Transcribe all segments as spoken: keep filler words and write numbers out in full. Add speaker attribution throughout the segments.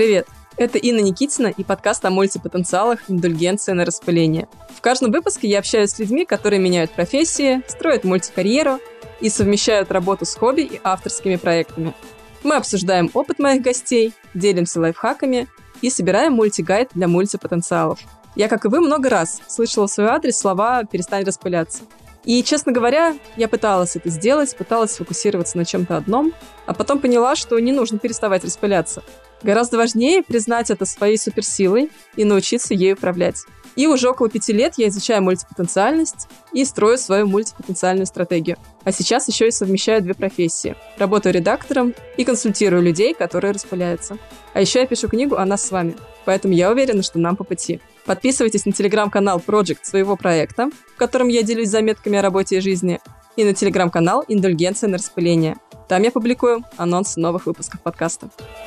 Speaker 1: Привет! Это Инна Никитина и подкаст о мультипотенциалах «Индульгенция на распыление». В каждом выпуске я общаюсь с людьми, которые меняют профессии, строят мультикарьеру и совмещают работу с хобби и авторскими проектами. Мы обсуждаем опыт моих гостей, делимся лайфхаками и собираем мультигайд для мультипотенциалов. Я, как и вы, много раз слышала в свой адрес слова «перестань распыляться». И, честно говоря, я пыталась это сделать, пыталась сфокусироваться на чем-то одном, а потом поняла, что не нужно переставать распыляться. Гораздо важнее признать это своей суперсилой и научиться ею управлять. И уже около пяти лет я изучаю мультипотенциальность и строю свою мультипотенциальную стратегию. А сейчас еще и совмещаю две профессии. Работаю редактором и консультирую людей, которые распыляются. А еще я пишу книгу о нас с вами, поэтому я уверена, что нам по пути. Подписывайтесь на телеграм-канал Project своего проекта, в котором я делюсь заметками о работе и жизни, и на телеграм-канал «Индульгенция на распыление». Там я публикую анонсы новых выпусков подкаста.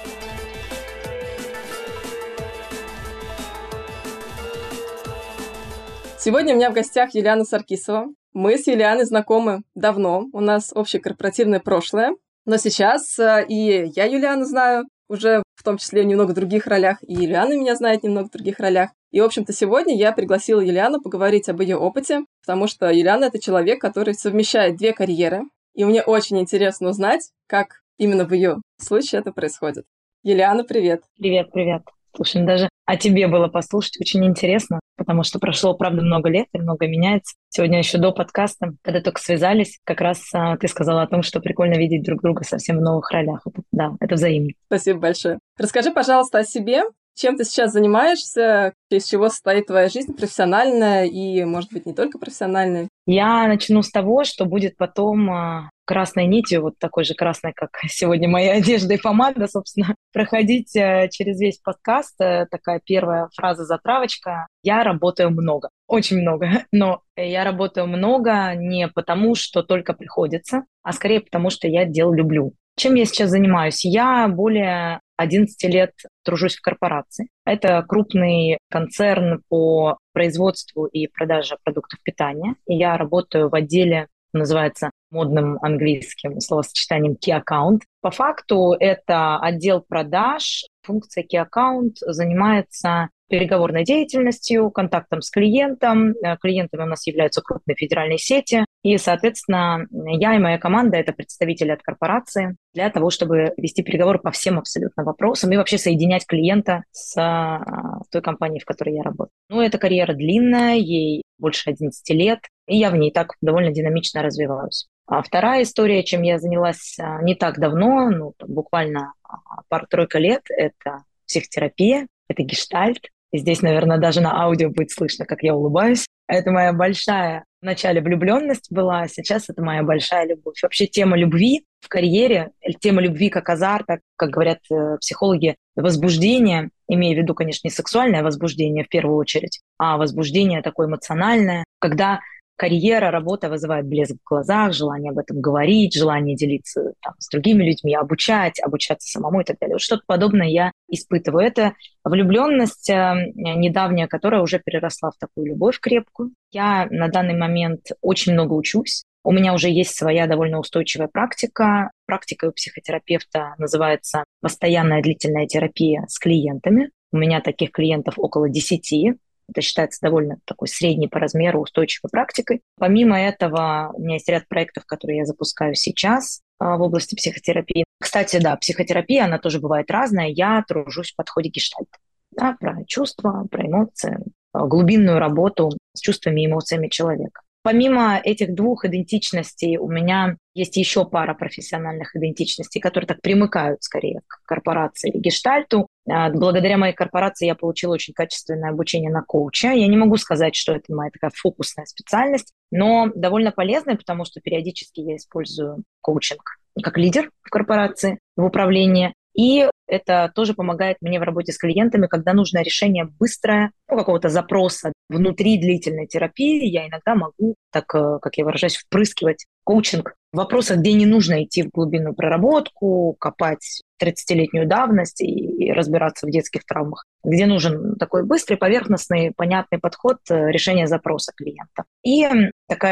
Speaker 1: Сегодня у меня в гостях Юлиана Саркисова. Мы с Юлианой знакомы давно, у нас общее корпоративное прошлое, но сейчас и я Юлиану знаю уже в том числе в немного других ролях, и Юлиана меня знает в немного других ролях. И, в общем-то, сегодня я пригласила Юлиану поговорить об ее опыте, потому что Юлиана — это человек, который совмещает две карьеры, и мне очень интересно узнать, как именно в ее случае это происходит. Юлиана, привет!
Speaker 2: Привет, привет! Слушай, ну даже о тебе было послушать очень интересно, потому что прошло, правда, много лет, и много меняется. Сегодня еще до подкаста, когда только связались, как раз а, ты сказала о том, что прикольно видеть друг друга совсем в новых ролях. Это, да, это взаимно.
Speaker 1: Спасибо большое. Расскажи, пожалуйста, о себе. Чем ты сейчас занимаешься, из чего состоит твоя жизнь профессиональная и, может быть, не только профессиональная?
Speaker 2: Я начну с того, что будет потом а, красной нитью, вот такой же красной, как сегодня моя одежда и помада, собственно, проходить а, через весь подкаст. А, такая первая фраза-затравочка. Я работаю много, очень много, но я работаю много не потому, что только приходится, а скорее потому, что я дело люблю. Чем я сейчас занимаюсь? Я более одиннадцать лет тружусь в корпорации. Это крупный концерн по производству и продаже продуктов питания. И я работаю в отделе, называется модным английским словосочетанием Key Account. По факту это отдел продаж. Функция Key Account занимается переговорной деятельностью, контактом с клиентом. Клиентами у нас являются крупные федеральные сети. И, соответственно, я и моя команда — это представители от корпорации для того, чтобы вести переговоры по всем абсолютно вопросам и вообще соединять клиента с той компанией, в которой я работаю. Ну, эта карьера длинная, ей больше одиннадцати лет, и я в ней так довольно динамично развиваюсь. А вторая история, чем я занялась не так давно, ну, буквально пару-тройка лет, это психотерапия, это гештальт. И здесь, наверное, даже на аудио будет слышно, как я улыбаюсь. Это моя большая в начале влюбленность была, а сейчас это моя большая любовь. Вообще тема любви в карьере, тема любви как азарта, как говорят психологи, возбуждение, имея в виду, конечно, не сексуальное возбуждение в первую очередь, а возбуждение такое эмоциональное, когда карьера, работа вызывает блеск в глазах, желание об этом говорить, желание делиться там с другими людьми, обучать, обучаться самому и так далее. Вот что-то подобное я испытываю. Это влюбленность э, недавняя, которая уже переросла в такую любовь крепкую. Я на данный момент очень много учусь. У меня уже есть своя довольно устойчивая практика. Практика у психотерапевта называется «Постоянная длительная терапия с клиентами». У меня таких клиентов около десяти. Это считается довольно такой средней по размеру устойчивой практикой. Помимо этого, у меня есть ряд проектов, которые я запускаю сейчас а, в области психотерапии. Кстати, да, психотерапия, она тоже бывает разная. Я тружусь в подходе гештальта. Да, про чувства, про эмоции, глубинную работу с чувствами и эмоциями человека. Помимо этих двух идентичностей у меня есть еще пара профессиональных идентичностей, которые так примыкают скорее к корпорации или гештальту. Благодаря моей корпорации я получила очень качественное обучение на коуча. Я не могу сказать, что это моя такая фокусная специальность, но довольно полезная, потому что периодически я использую коучинг как лидер в корпорации, в управлении. И это тоже помогает мне в работе с клиентами, когда нужно решение быстрое, ну, какого-то запроса внутри длительной терапии. Я иногда могу, так, как я выражаюсь, впрыскивать коучинг в вопросах, где не нужно идти в глубинную проработку, копать тридцатилетнюю давность и, и разбираться в детских травмах, где нужен такой быстрый, поверхностный, понятный подход решения запроса клиента. И такая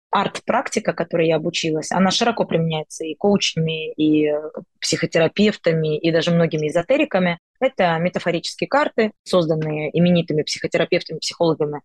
Speaker 2: арт-практика, которой я обучилась, она широко применяется и коучами, и психотерапевтами, и даже многими эзотериками. Это метафорические карты, созданные именитыми психотерапевтами, психологами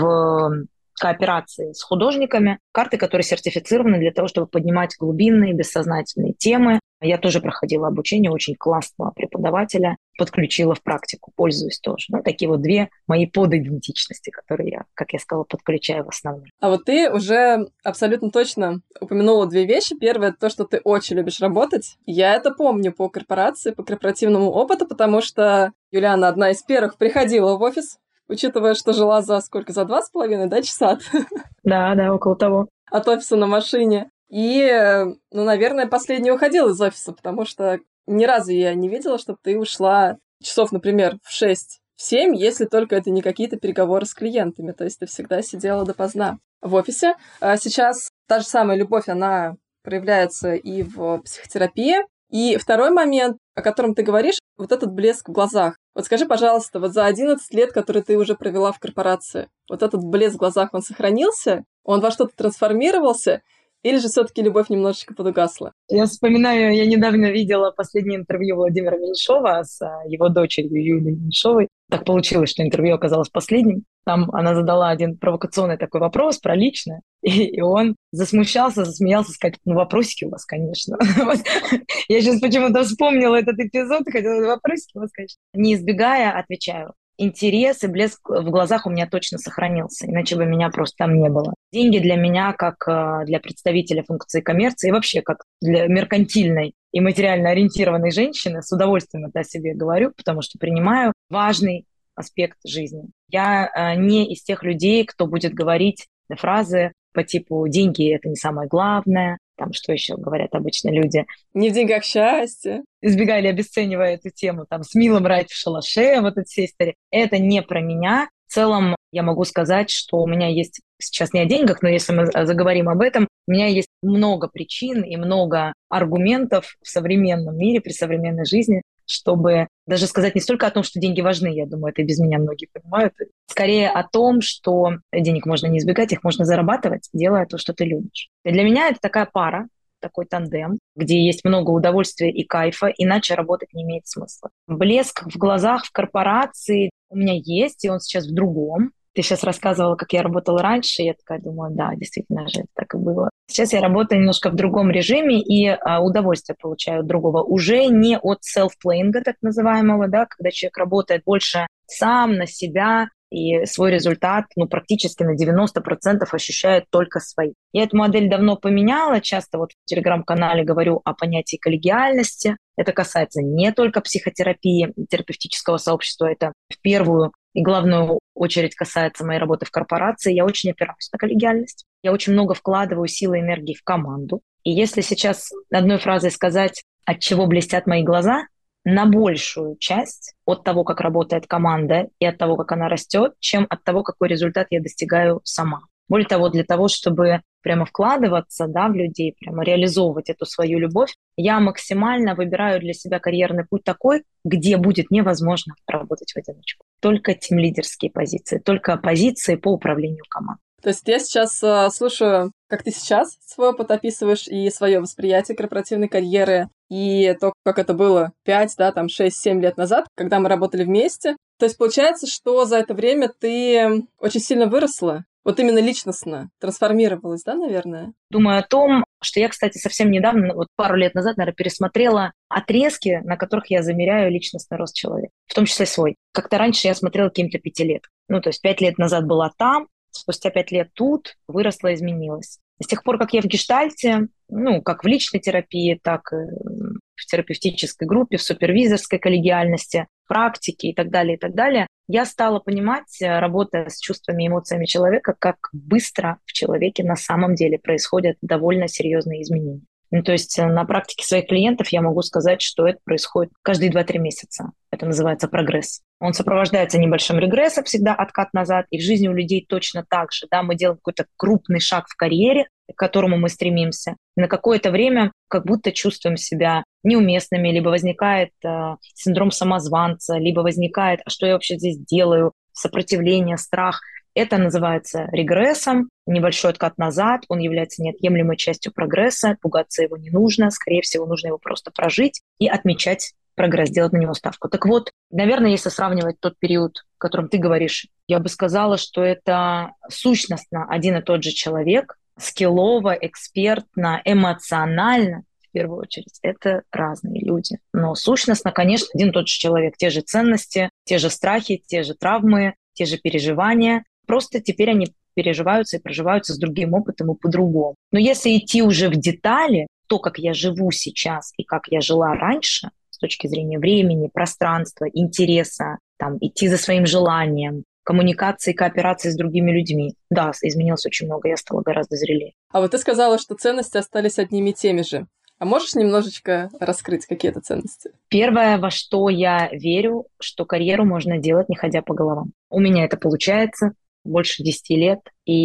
Speaker 2: в кооперации с художниками. Карты, которые сертифицированы для того, чтобы поднимать глубинные, бессознательные темы. Я тоже проходила обучение очень классного преподавателя, подключила в практику, пользуюсь тоже. Ну, такие вот две мои подидентичности, которые я, как я сказала, подключаю в основном.
Speaker 1: А вот ты уже абсолютно точно упомянула две вещи. Первое — это то, что ты очень любишь работать. Я это помню по корпорации, по корпоративному опыту, потому что Юлиана одна из первых приходила в офис, учитывая, что жила за сколько? За два с половиной, да, часа?
Speaker 2: Да, да, около того.
Speaker 1: От офиса на машине. И, ну, наверное, последняя уходила из офиса, потому что ни разу я не видела, чтобы ты ушла часов, например, в шесть, в семь, если только это не какие-то переговоры с клиентами. То есть ты всегда сидела допоздна в офисе. А сейчас та же самая любовь, она проявляется и в психотерапии. И второй момент, о котором ты говоришь, вот этот блеск в глазах. Вот скажи, пожалуйста, вот за одиннадцать лет, которые ты уже провела в корпорации, вот этот блеск в глазах, он сохранился? Он во что-то трансформировался? Или же все-таки любовь немножечко подугасла?
Speaker 2: Я вспоминаю, я недавно видела последнее интервью Владимира Меньшова с его дочерью Юлией Меньшовой. Так получилось, что интервью оказалось последним. Там она задала один провокационный такой вопрос про личное, и, и он засмущался, засмеялся, сказать, ну, вопросики у вас, конечно. Я сейчас почему-то вспомнила этот эпизод, хотела вопросики у вас, конечно. Не избегая, отвечаю. Интерес и блеск в глазах у меня точно сохранился, иначе бы меня просто там не было. Деньги для меня, как для представителя функции коммерции, и вообще как для меркантильной и материально ориентированной женщины, с удовольствием это о себе говорю, потому что принимаю важный аспект жизни. Я не из тех людей, кто будет говорить фразы по типу «деньги – это не самое главное», там что еще говорят обычно люди.
Speaker 1: Не в деньгах счастье.
Speaker 2: Избегая или обесценивая эту тему, там, с милым рать в шалаше, вот эти все истории. Это не про меня. В целом я могу сказать, что у меня есть, сейчас не о деньгах, но если мы заговорим об этом, у меня есть много причин и много аргументов в современном мире, при современной жизни, чтобы даже сказать не столько о том, что деньги важны, я думаю, это и без меня многие понимают, скорее о том, что денег можно не избегать, их можно зарабатывать, делая то, что ты любишь. И для меня это такая пара, такой тандем, где есть много удовольствия и кайфа, иначе работать не имеет смысла. Блеск в глазах в корпорации у меня есть, и он сейчас в другом. Ты сейчас рассказывала, как я работала раньше, и я такая думаю, да, действительно же, это так и было. Сейчас я работаю немножко в другом режиме и а, удовольствие получаю от другого. Уже не от селф-плеинга, так называемого, да, когда человек работает больше сам на себя, и свой результат, ну, практически на девяносто процентов ощущает только свои. Я эту модель давно поменяла, часто вот в Телеграм-канале говорю о понятии коллегиальности. Это касается не только психотерапии, терапевтического сообщества, это в первую и главную очередь касается моей работы в корпорации. Я очень опираюсь на коллегиальность. Я очень много вкладываю силы и энергии в команду. И если сейчас одной фразой сказать, от чего блестят мои глаза, на большую часть от того, как работает команда и от того, как она растет, чем от того, какой результат я достигаю сама. Более того, для того, чтобы прямо вкладываться, да, в людей, прямо реализовывать эту свою любовь, я максимально выбираю для себя карьерный путь такой, где будет невозможно работать в одиночку. Только тимлидерские позиции, только позиции по управлению командой.
Speaker 1: То есть я сейчас э, слушаю, как ты сейчас свой опыт описываешь и свое восприятие корпоративной карьеры, и то, как это было пять, да, там шесть-семь лет назад, когда мы работали вместе. То есть получается, что за это время ты очень сильно выросла, вот именно личностно трансформировалась, да, наверное?
Speaker 2: Думаю о том, что я, кстати, совсем недавно, вот пару лет назад, наверное, пересмотрела отрезки, на которых я замеряю личностный рост человека, в том числе свой. Как-то раньше я смотрела каким-то пятилеток. Ну, то есть пять лет назад была там, спустя пять лет тут, выросла, изменилась. С тех пор, как я в гештальте, ну, как в личной терапии, так и в терапевтической группе, в супервизорской коллегиальности, практике и так далее, и так далее, я стала понимать, работая с чувствами и эмоциями человека, как быстро в человеке на самом деле происходят довольно серьезные изменения. Ну, то есть на практике своих клиентов я могу сказать, что это происходит каждые два-три месяца. Это называется прогресс. Он сопровождается небольшим регрессом, всегда откат назад, и в жизни у людей точно так же. Да, мы делаем какой-то крупный шаг в карьере, к которому мы стремимся. И на какое-то время как будто чувствуем себя неуместными, либо возникает э, синдром самозванца, либо возникает, а что я вообще здесь делаю, сопротивление, страх. Это называется регрессом, небольшой откат назад, он является неотъемлемой частью прогресса, пугаться его не нужно, скорее всего, нужно его просто прожить и отмечать прогресс, делать на него ставку. Так вот, наверное, если сравнивать тот период, о котором ты говоришь, я бы сказала, что это сущностно один и тот же человек, скиллово, экспертно, эмоционально, в первую очередь, это разные люди. Но сущностно, конечно, один и тот же человек, те же ценности, те же страхи, те же травмы, те же переживания. Просто теперь они переживаются и проживаются с другим опытом и по-другому. Но если идти уже в детали, то, как я живу сейчас и как я жила раньше, с точки зрения времени, пространства, интереса, там, идти за своим желанием, коммуникации, кооперации с другими людьми. Да, изменилось очень много, я стала гораздо зрелее.
Speaker 1: А вот ты сказала, что ценности остались одними и теми же. А можешь немножечко раскрыть, какие это ценности?
Speaker 2: Первое, во что я верю, что карьеру можно делать, не ходя по головам. У меня это получается больше десяти лет.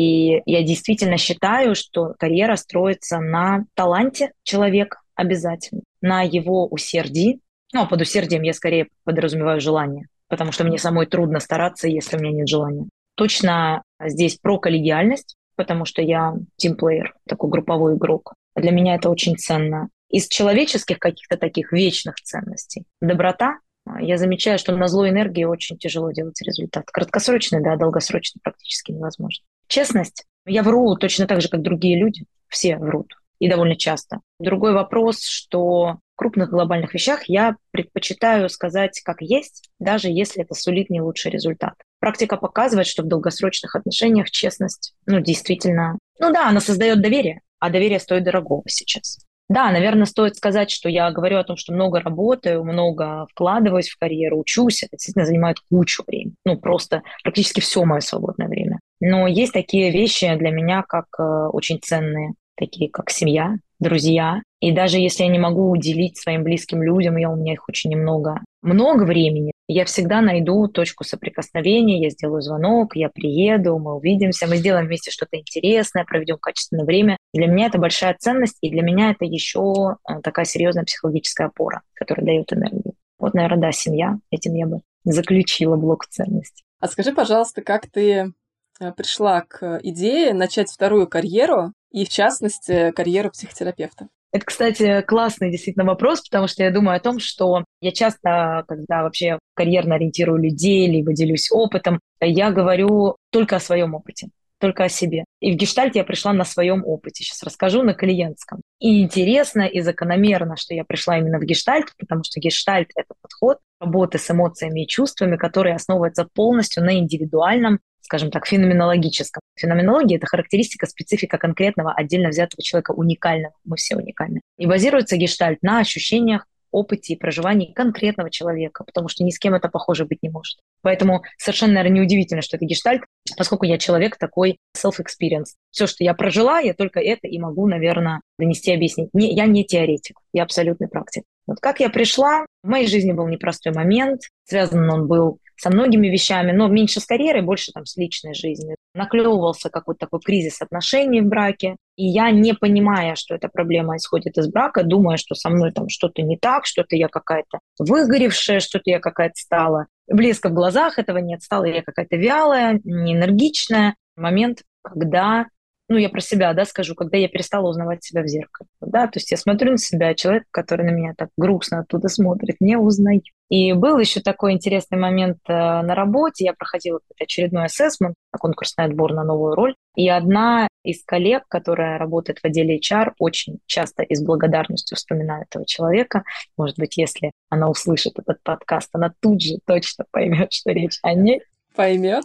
Speaker 2: И я действительно считаю, что карьера строится на таланте человека обязательно, на его усердии. Ну, а под усердием я скорее подразумеваю желание, потому что мне самой трудно стараться, если у меня нет желания. Точно здесь про коллегиальность, потому что я тимплеер, такой групповой игрок. Для меня это очень ценно. Из человеческих каких-то таких вечных ценностей. Доброта. Я замечаю, что на злой энергии очень тяжело делать результат. Краткосрочный, да, долгосрочный практически невозможно. Честность. Я вру точно так же, как другие люди. Все врут. И довольно часто. Другой вопрос, что в крупных глобальных вещах я предпочитаю сказать как есть, даже если это сулит не лучший результат. Практика показывает, что в долгосрочных отношениях честность, ну, действительно, ну да, она создает доверие, а доверие стоит дорогого сейчас. Да, наверное, стоит сказать, что я говорю о том, что много работаю, много вкладываюсь в карьеру, учусь, это действительно занимает кучу времени. Ну, просто практически все мое свободное время. Но есть такие вещи для меня, как э, очень ценные, такие как семья, друзья. И даже если я не могу уделить своим близким людям, я, у меня их очень немного, много времени, я всегда найду точку соприкосновения, я сделаю звонок, я приеду, мы увидимся, мы сделаем вместе что-то интересное, проведем качественное время. Для меня это большая ценность, и для меня это еще такая серьезная психологическая опора, которая дает энергию. Вот, наверное, да, семья, этим я бы заключила блок ценностей.
Speaker 1: А скажи, пожалуйста, как ты пришла к идее начать вторую карьеру, и в частности карьеру психотерапевта?
Speaker 2: Это, кстати, классный действительно вопрос, потому что я думаю о том, что я часто, когда вообще карьерно ориентирую людей, либо делюсь опытом, я говорю только о своем опыте, только о себе. И в гештальт я пришла на своем опыте. Сейчас расскажу на клиентском. И интересно, и закономерно, что я пришла именно в гештальт, потому что гештальт — это подход работы с эмоциями и чувствами, который основывается полностью на индивидуальном, скажем так, феноменологическом. Феноменология — это характеристика, специфика конкретного отдельно взятого человека, уникального. Мы все уникальны. И базируется гештальт на ощущениях, опыте и проживании конкретного человека, потому что ни с кем это похоже быть не может. Поэтому совершенно, наверное, неудивительно, что это гештальт, поскольку я человек такой self-experience. Все, что я прожила, я только это и могу, наверное, донести, объяснить. Не, я не теоретик, я абсолютный практик. Вот как я пришла, в моей жизни был непростой момент, связан он был со многими вещами, но меньше с карьерой, больше там с личной жизнью. Наклевывался какой-то такой кризис отношений в браке, и я, не понимая, что эта проблема исходит из брака, думая, что со мной там что-то не так, что-то я какая-то выгоревшая, что-то я какая-то стала. Блеска в глазах этого нет, стала я какая-то вялая, неэнергичная. Момент, когда, ну, я про себя, да, скажу, когда я перестала узнавать себя в зеркале, да, то есть я смотрю на себя, человек, который на меня так грустно оттуда смотрит, не узнаю. И был еще такой интересный момент э, на работе, я проходила очередной ассессмент, конкурсный отбор на новую роль, и одна из коллег, которая работает в отделе эйч ар, очень часто и с благодарностью вспоминает этого человека. Может быть, если она услышит этот подкаст, она тут же точно поймет, что речь о ней.
Speaker 1: Поймет.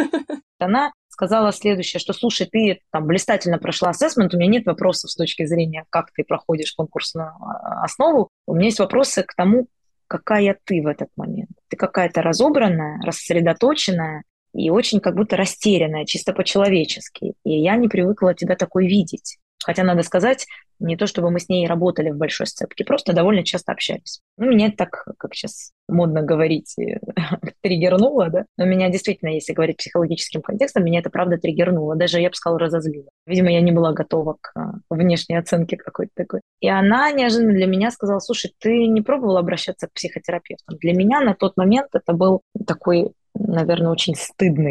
Speaker 2: Она сказала следующее, что, слушай, ты там блистательно прошла ассессмент, у меня нет вопросов с точки зрения, как ты проходишь конкурсную основу. У меня есть вопросы к тому, какая ты в этот момент. Ты какая-то разобранная, рассредоточенная и очень как будто растерянная, чисто по-человечески. И я не привыкла тебя такой видеть. Хотя, надо сказать, не то чтобы мы с ней работали в большой сцепке, просто довольно часто общались. Ну, меня это так, как сейчас модно говорить, триггернуло, да? Но меня действительно, если говорить психологическим контекстом, меня это правда триггернуло. Даже, я бы сказала, разозлило. Видимо, я не была готова к внешней оценке какой-то такой. И она неожиданно для меня сказала: слушай, ты не пробовала обращаться к психотерапевтам? Для меня на тот момент это был такой, наверное, очень стыдный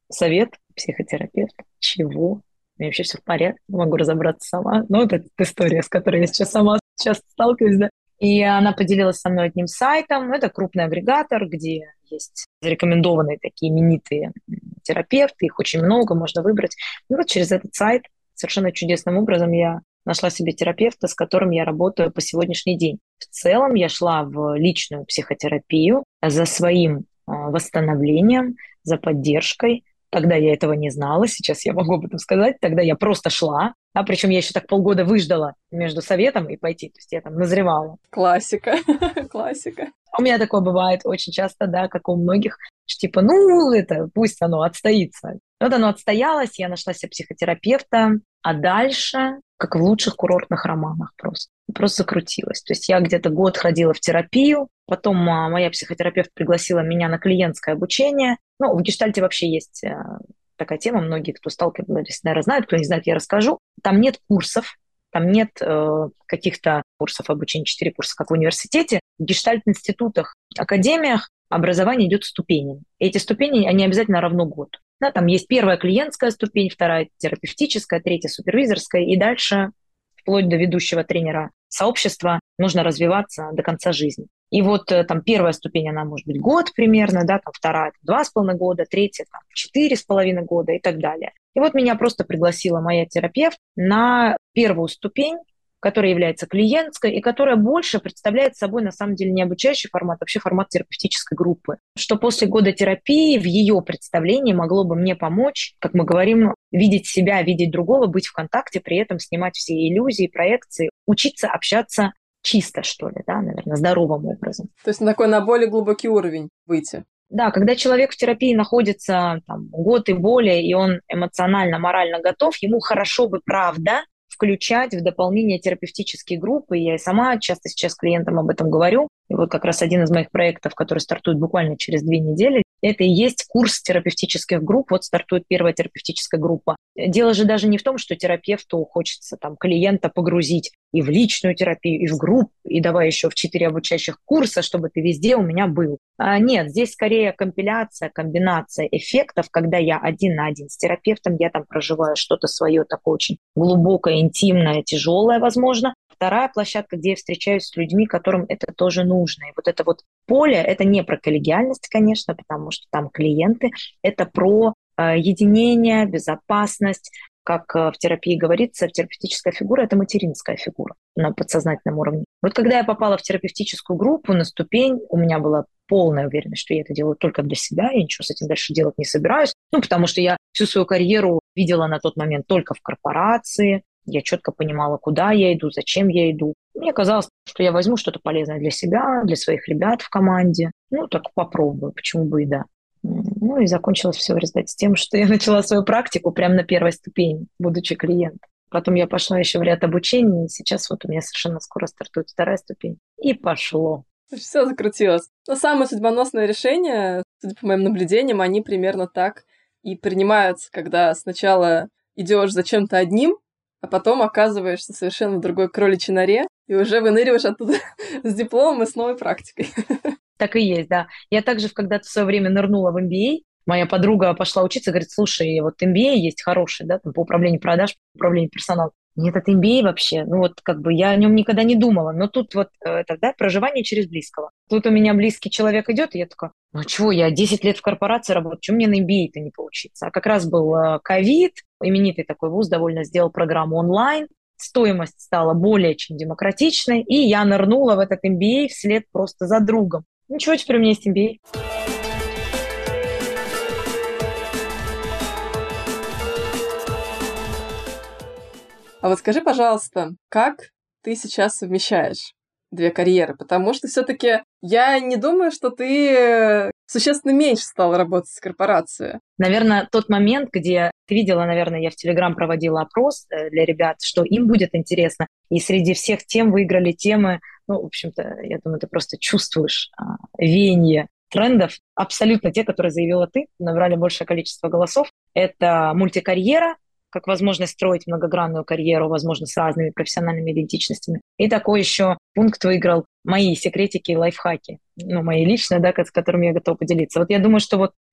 Speaker 2: совет, психотерапевт. Чего? У меня вообще все в порядке, могу разобраться сама. Ну, вот эта история, с которой я сейчас сама часто сталкиваюсь, да. И она поделилась со мной одним сайтом. Это крупный агрегатор, где есть зарекомендованные такие именитые терапевты, их очень много, можно выбрать. И вот через этот сайт совершенно чудесным образом я нашла себе терапевта, с которым я работаю по сегодняшний день. В целом я шла в личную психотерапию за своим восстановлением, за поддержкой. Тогда я этого не знала, сейчас я могу об этом сказать. Тогда я просто шла, а причем я еще так полгода выждала между советом и пойти, то есть я там назревала.
Speaker 1: Классика, классика.
Speaker 2: У меня такое бывает очень часто, да, как у многих, что типа, ну, это пусть оно отстоится. Вот оно отстоялось, я нашла себе психотерапевта, а дальше, как в лучших курортных романах просто, просто закрутилось. То есть я где-то год ходила в терапию, потом моя психотерапевт пригласила меня на клиентское обучение. Ну, в гештальте вообще есть такая тема, многие, кто сталкивались, наверное, знают, кто не знает, я расскажу. Там нет курсов, там нет э, каких-то курсов обучения, четыре курса, как в университете. В гештальт-институтах, академиях образование идет ступенями. И эти ступени, они обязательно равно год. Да, там есть первая клиентская ступень, вторая терапевтическая, третья супервизорская, и дальше, вплоть до ведущего тренера сообщества, нужно развиваться до конца жизни. И вот там первая ступень, она может быть год примерно, да, там вторая два с половиной года, третья там четыре с половиной года и так далее. И вот меня просто пригласила моя терапевт на первую ступень, которая является клиентской и которая больше представляет собой на самом деле не обучающий формат, а вообще формат терапевтической группы. Что после года терапии в ее представлении могло бы мне помочь, как мы говорим, видеть себя, видеть другого, быть в контакте, при этом снимать все иллюзии, проекции, учиться общаться чисто, что ли, да, наверное, здоровым образом.
Speaker 1: То есть на такой, на более глубокий уровень выйти.
Speaker 2: Да, когда человек в терапии находится там, год и более, и он эмоционально, морально готов, ему хорошо бы, правда, включать в дополнение терапевтические группы. Я и сама часто сейчас клиентам об этом говорю. И вот как раз один из моих проектов, который стартует буквально через две недели, это и есть курс терапевтических групп. Вот стартует первая терапевтическая группа. Дело же даже не в том, что терапевту хочется там клиента погрузить и в личную терапию, и в группу, и давай еще в четыре обучающих курса, чтобы ты везде у меня был. А нет, здесь скорее компиляция, комбинация эффектов, когда я один на один с терапевтом, я там проживаю что-то свое такое очень глубокое, интимное, тяжелое, возможно. Вторая площадка, где я встречаюсь с людьми, которым это тоже нужно. И вот это вот поле, это не про коллегиальность, конечно, потому что там клиенты, это про э, единение, безопасность. Как в терапии говорится, терапевтическая фигура – это материнская фигура на подсознательном уровне. Вот когда я попала в терапевтическую группу на ступень, у меня была полная уверенность, что я это делаю только для себя, я ничего с этим дальше делать не собираюсь. Ну, потому что я всю свою карьеру видела на тот момент только в корпорации, я четко понимала, куда я иду, зачем я иду. Мне казалось, что я возьму что-то полезное для себя, для своих ребят в команде. Ну, так попробую, почему бы и да. Ну и закончилось все в результате с тем, что я начала свою практику прямо на первой ступени, будучи клиентом. Потом я пошла еще в ряд обучений, и сейчас вот у меня совершенно скоро стартует вторая ступень. И пошло.
Speaker 1: Все закрутилось. Но самые судьбоносные решения, судя по моим наблюдениям, они примерно так и принимаются, когда сначала идешь за чем-то одним, а потом оказываешься совершенно в другой кроличьей норе и уже выныриваешь оттуда с дипломом и с новой практикой.
Speaker 2: Так и есть, да. Я также когда-то в свое время нырнула в эм би эй. Моя подруга пошла учиться, говорит, слушай, вот эм би эй есть хороший, да, там, по управлению продаж, по управлению персоналом. Нет, это эм би эй вообще, ну вот как бы я о нем никогда не думала, но тут вот это, да, проживание через близкого. Тут у меня близкий человек идет, и я такая, ну чего, я десять лет в корпорации работаю, чего мне на эм би эй-то не поучиться? А как раз был ковид, именитый такой вуз довольно сделал программу онлайн, стоимость стала более чем демократичной, и я нырнула в этот эм би эй вслед просто за другом. Ничего, теперь у меня есть эм би эй.
Speaker 1: А вот скажи, пожалуйста, как ты сейчас совмещаешь две карьеры? Потому что все-таки я не думаю, что ты существенно меньше стала работать с корпорацией.
Speaker 2: Наверное, тот момент, где ты видела, наверное, я в Телеграм проводила опрос для ребят, что им будет интересно. И среди всех тем выиграли темы, ну, в общем-то, я думаю, ты просто чувствуешь а, веяние трендов. Абсолютно те, которые заявила ты, набрали большее количество голосов. Это мультикарьера, как возможность строить многогранную карьеру, возможно, с разными профессиональными идентичностями. И такой еще пункт выиграл мои секретики и лайфхаки, ну, мои личные, да, с которыми я готова поделиться. Вот я думаю, что вот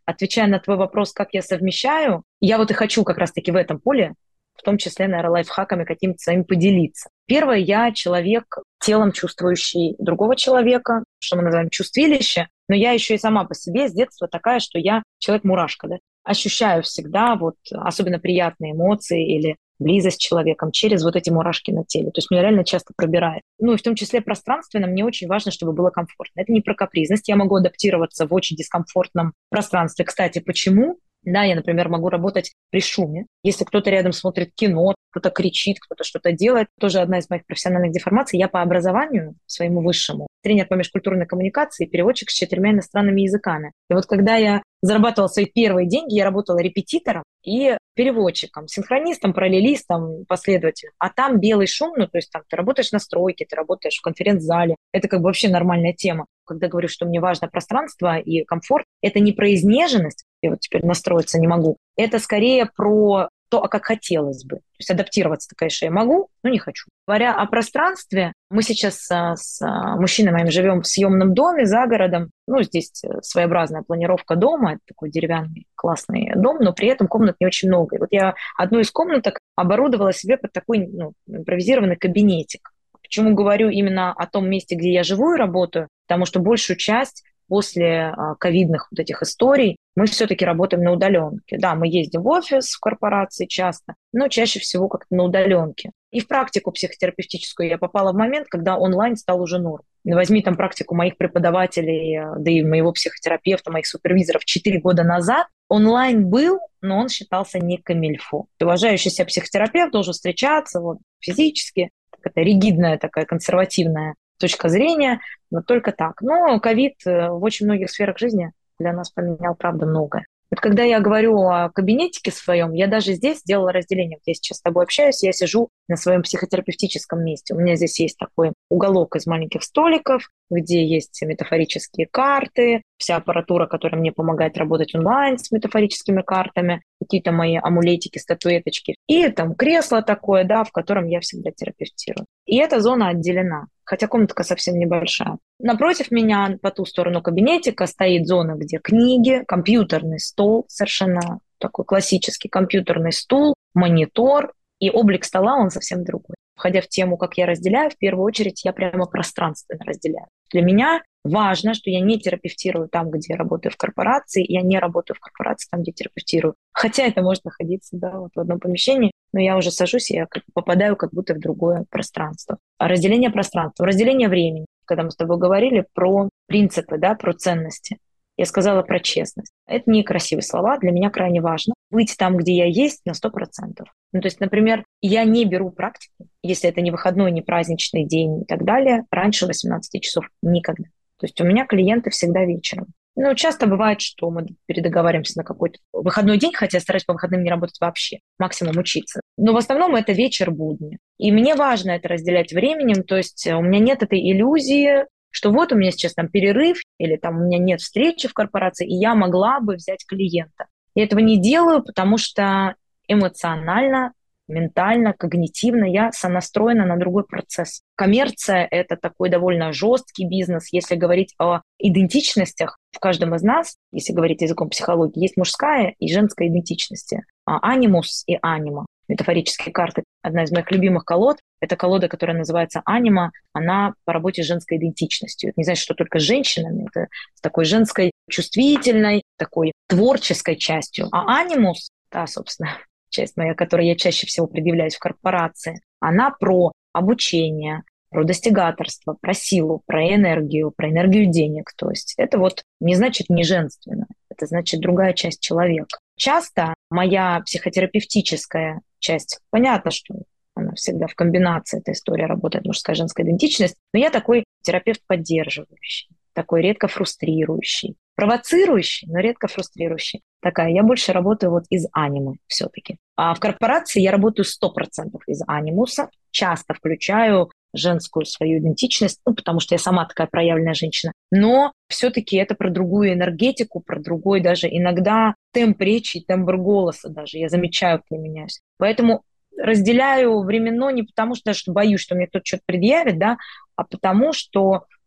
Speaker 2: отвечая на твой вопрос, как я совмещаю, я вот и хочу как раз-таки в этом поле, в том числе, наверное, лайфхаками какими-то своими поделиться. Первое, я человек телом чувствующий другого человека, что мы называем чувствилище, но я еще и сама по себе с детства такая, что я человек-мурашка, да, ощущаю всегда вот особенно приятные эмоции или близость с человеком через вот эти мурашки на теле. То есть меня реально часто пробирает. Ну и в том числе пространственно мне очень важно, чтобы было комфортно. Это не про капризность. Я могу адаптироваться в очень дискомфортном пространстве. Кстати, почему? Да, я, например, могу работать при шуме. Если кто-то рядом смотрит кино, кто-то кричит, кто-то что-то делает, тоже одна из моих профессиональных деформаций. Я по образованию своему высшему тренер по межкультурной коммуникации, переводчик с четырьмя иностранными языками. И вот когда я зарабатывала свои первые деньги, я работала репетитором и переводчиком, синхронистом, параллелистом, последователем. А там белый шум, ну, то есть там ты работаешь на стройке, ты работаешь в конференц-зале. Это как бы вообще нормальная тема. Когда говорю, что мне важно пространство и комфорт, это не про изнеженность, я вот теперь настроиться не могу, это скорее про то, а как хотелось бы. То есть адаптироваться-то, конечно, я могу, но не хочу. Говоря о пространстве, мы сейчас а, с а, мужчиной моим живем в съемном доме за городом. Ну, здесь своеобразная планировка дома, это такой деревянный классный дом, но при этом комнат не очень много. И вот я одну из комнаток оборудовала себе под такой ну, импровизированный кабинетик. Почему говорю именно о том месте, где я живу и работаю? Потому что большую часть после а, ковидных вот этих историй мы все-таки работаем на удаленке. Да, мы ездим в офис, в корпорации часто, но чаще всего как-то на удаленке. И в практику психотерапевтическую я попала в момент, когда онлайн стал уже норм. Возьми там практику моих преподавателей, да и моего психотерапевта, моих супервизоров четыре года назад. Онлайн был, но он считался не камильфо. Уважающий себя психотерапевт должен встречаться вот, физически. Это ригидная такая консервативная точка зрения, но только так. Но ковид в очень многих сферах жизни для нас поменял, правда, многое. Вот когда я говорю о кабинетике своем, я даже здесь сделала разделение. Вот я сейчас с тобой общаюсь, я сижу на своем психотерапевтическом месте. У меня здесь есть такой уголок из маленьких столиков, где есть метафорические карты, вся аппаратура, которая мне помогает работать онлайн с метафорическими картами, какие-то мои амулетики, статуэточки. И там кресло такое, да, в котором я всегда терапевтирую. И эта зона отделена, хотя комнатка совсем небольшая. Напротив меня, по ту сторону кабинетика, стоит зона, где книги, компьютерный стол, совершенно такой классический компьютерный стул, монитор, и облик стола, он совсем другой. Входя в тему, как я разделяю, в первую очередь я прямо пространственно разделяю. Для меня важно, что я не терапевтирую там, где я работаю в корпорации, я не работаю в корпорации там, где терапевтирую. Хотя это может находиться да, вот в одном помещении, но я уже сажусь, и я попадаю как будто в другое пространство. Разделение пространства, разделение времени. Когда мы с тобой говорили про принципы, да, про ценности, я сказала про честность. Это не красивые слова, для меня крайне важно быть там, где я есть, на сто процентов. Ну, то есть, например, я не беру практику, если это не выходной, не праздничный день и так далее, раньше восемнадцати часов никогда. То есть у меня клиенты всегда вечером. Ну, часто бывает, что мы передоговариваемся на какой-то выходной день, хотя я стараюсь по выходным не работать вообще, максимум учиться. Но в основном это вечер будни. И мне важно это разделять временем, то есть у меня нет этой иллюзии, что вот у меня сейчас там перерыв, или там у меня нет встречи в корпорации, и я могла бы взять клиента. Я этого не делаю, потому что эмоционально, ментально, когнитивно я сонастроена на другой процесс. Коммерция – это такой довольно жесткий бизнес. Если говорить о идентичностях в каждом из нас, если говорить языком психологии, есть мужская и женская идентичности. Анимус и анима. Метафорические карты. Одна из моих любимых колод – это колода, которая называется анима. Она по работе с женской идентичностью. Это не значит, что только с женщинами. Это с такой женской чувствительной, такой творческой частью. А анимус, да, собственно, часть моя, которой я чаще всего предъявляюсь в корпорации, она про обучение, про достигаторство, про силу, про энергию, про энергию денег. То есть это вот не значит не женственно, это значит другая часть человека. Часто моя психотерапевтическая часть, понятно, что она всегда в комбинации, эта история работает, мужская и женская идентичность, но я такой терапевт поддерживающий, такой редко фрустрирующий, провоцирующий, но редко фрустрирующий. Такая, я больше работаю вот из анимы все-таки. А в корпорации я работаю сто процентов из анимуса, часто включаю женскую свою идентичность, ну, потому что я сама такая проявленная женщина. Но все-таки это про другую энергетику, про другой даже иногда темп речи, тембр голоса даже, я замечаю, как я меняюсь. Поэтому разделяю временно не потому, что даже боюсь, что мне кто-то что-то предъявит, да, а потому что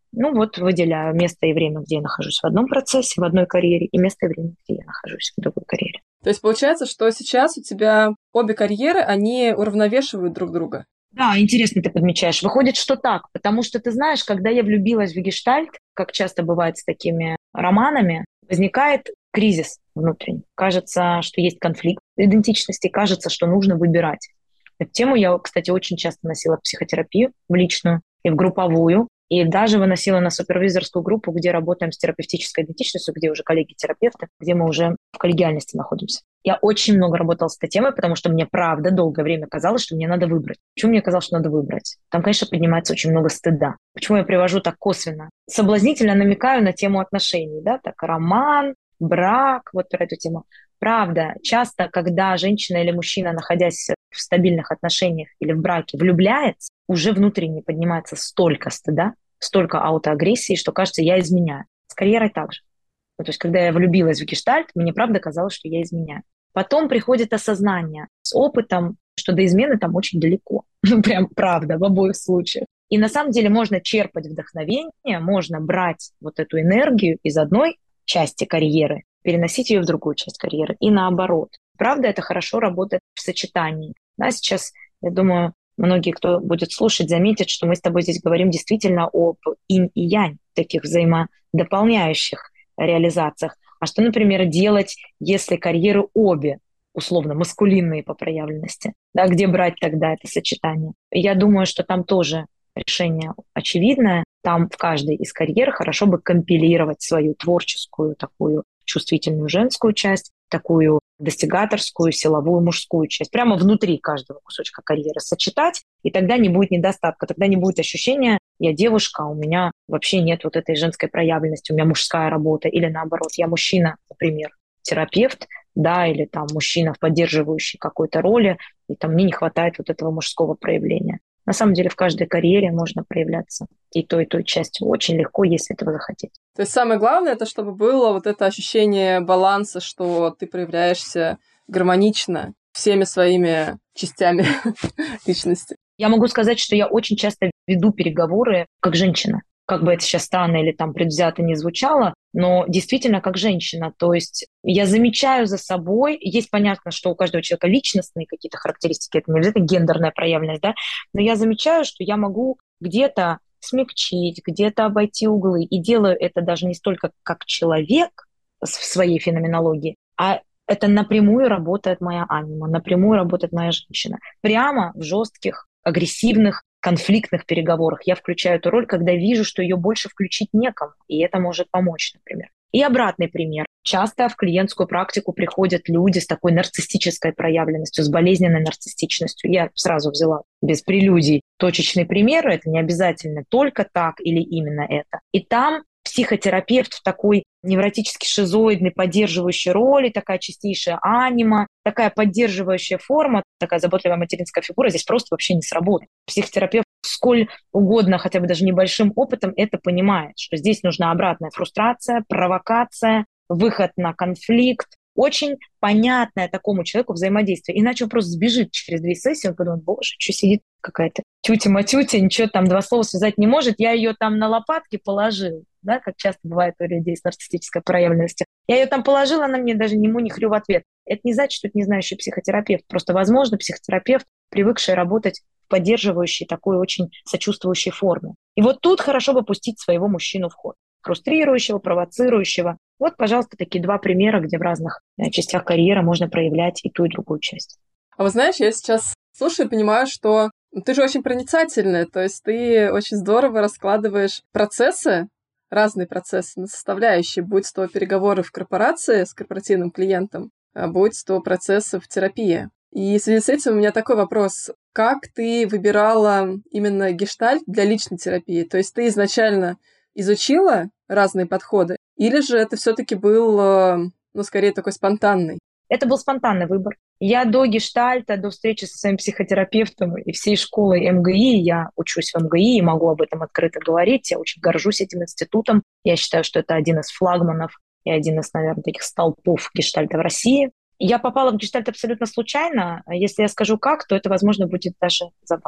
Speaker 2: Ну вот выделяю место и время, где я нахожусь в одном процессе, в одной карьере, и место и время, где я нахожусь в другой карьере.
Speaker 1: То есть получается, что сейчас у тебя обе карьеры, они уравновешивают друг друга.
Speaker 2: Да, интересно ты подмечаешь. Выходит, что так, потому что ты знаешь, когда я влюбилась в гештальт, как часто бывает с такими романами, возникает кризис внутренний. Кажется, что есть конфликт идентичности, кажется, что нужно выбирать. Эту тему я, кстати, очень часто носила в психотерапию, в личную и в групповую, и даже выносила на супервизорскую группу, где работаем с терапевтической идентичностью, где уже коллеги-терапевты, где мы уже в коллегиальности находимся. Я очень много работала с этой темой, потому что мне, правда, долгое время казалось, что мне надо выбрать. Почему мне казалось, что надо выбрать? Там, конечно, поднимается очень много стыда. Почему я привожу так косвенно? Соблазнительно намекаю на тему отношений, да, так, роман, брак, вот про эту тему. Правда, часто, когда женщина или мужчина, находясь в стабильных отношениях или в браке, влюбляется, уже внутренне поднимается столько стыда, столько аутоагрессии, что кажется, я изменяю. С карьерой также. Ну, то есть, когда я влюбилась в гештальт, мне правда казалось, что я изменяю. Потом приходит осознание с опытом, что до измены там очень далеко. Ну, прям правда, в обоих случаях. И на самом деле можно черпать вдохновение, можно брать вот эту энергию из одной части карьеры, переносить ее в другую часть карьеры и наоборот. Правда, это хорошо работает в сочетании. Да, сейчас, я думаю, многие, кто будет слушать, заметят, что мы с тобой здесь говорим действительно об инь и янь, таких взаимодополняющих реализациях. А что, например, делать, если карьеры обе условно маскулинные по проявленности? Да, где брать тогда это сочетание? Я думаю, что там тоже решение очевидное. Там в каждой из карьер хорошо бы компилировать свою творческую, такую чувствительную женскую часть, такую достигаторскую, силовую мужскую часть. Прямо внутри каждого кусочка карьеры сочетать, и тогда не будет недостатка, тогда не будет ощущения, я девушка, а у меня вообще нет вот этой женской проявленности, у меня мужская работа, или наоборот, я мужчина, например, терапевт, да, или там мужчина в поддерживающей какой-то роли, и там мне не хватает вот этого мужского проявления. На самом деле в каждой карьере можно проявляться и той, и той частью очень легко, если этого захотеть.
Speaker 1: То есть самое главное, это чтобы было вот это ощущение баланса, что ты проявляешься гармонично всеми своими частями личности.
Speaker 2: Я могу сказать, что я очень часто веду переговоры как женщина. Как бы это сейчас странно или там предвзято не звучало, но действительно как женщина. То есть я замечаю за собой, есть понятно, что у каждого человека личностные какие-то характеристики, это не обязательно гендерная проявленность, да, но я замечаю, что я могу где-то смягчить, где-то обойти углы, и делаю это даже не столько как человек в своей феноменологии, а это напрямую работает моя анима, напрямую работает моя женщина. Прямо в жестких, агрессивных, конфликтных переговорах я включаю эту роль, когда вижу, что ее больше включить некому, и это может помочь, например. И обратный пример. Часто в клиентскую практику приходят люди с такой нарциссической проявленностью, с болезненной нарциссичностью. Я сразу взяла без прелюдий точечный пример, это не обязательно только так или именно это. И там психотерапевт в такой невротически шизоидной поддерживающей роли, такая чистейшая анима, такая поддерживающая форма, такая заботливая материнская фигура здесь просто вообще не сработает. Психотерапевт сколь угодно, хотя бы даже небольшим опытом, это понимает, что здесь нужна обратная фрустрация, провокация, выход на конфликт, очень понятное такому человеку взаимодействие. Иначе он просто сбежит через две сессии, он подумает, боже, что сидит какая-то тютя-матютя, ничего там, два слова связать не может, я ее там на лопатки положил, да, как часто бывает у людей с нарциссической проявленностью. Я ее там положила, она мне даже нему не хрю в ответ. Это не значит, что это не знающий психотерапевт. Просто, возможно, психотерапевт, привыкший работать в поддерживающей, такой очень сочувствующей форме. И вот тут хорошо бы пустить своего мужчину в ход. Фрустрирующего, провоцирующего. Вот, пожалуйста, такие два примера, где в разных частях карьеры можно проявлять и ту, и другую часть.
Speaker 1: А вот знаешь, я сейчас слушаю и понимаю, что ты же очень проницательная, то есть ты очень здорово раскладываешь процессы, разные процессы на составляющие, будь то переговоры в корпорации с корпоративным клиентом, будь то процессы в терапии. И в связи с этим у меня такой вопрос. Как ты выбирала именно гештальт для личной терапии? То есть ты изначально изучила разные подходы, или же это все-таки был, ну, скорее такой спонтанный?
Speaker 2: Это был спонтанный выбор. Я до гештальта, до встречи со своим психотерапевтом и всей школой эм гэ и, я учусь в эм гэ и и могу об этом открыто говорить, я очень горжусь этим институтом. Я считаю, что это один из флагманов и один из, наверное, таких столпов гештальта в России. Я попала в гештальт абсолютно случайно. Если я скажу как, то это, возможно, будет даже забавно.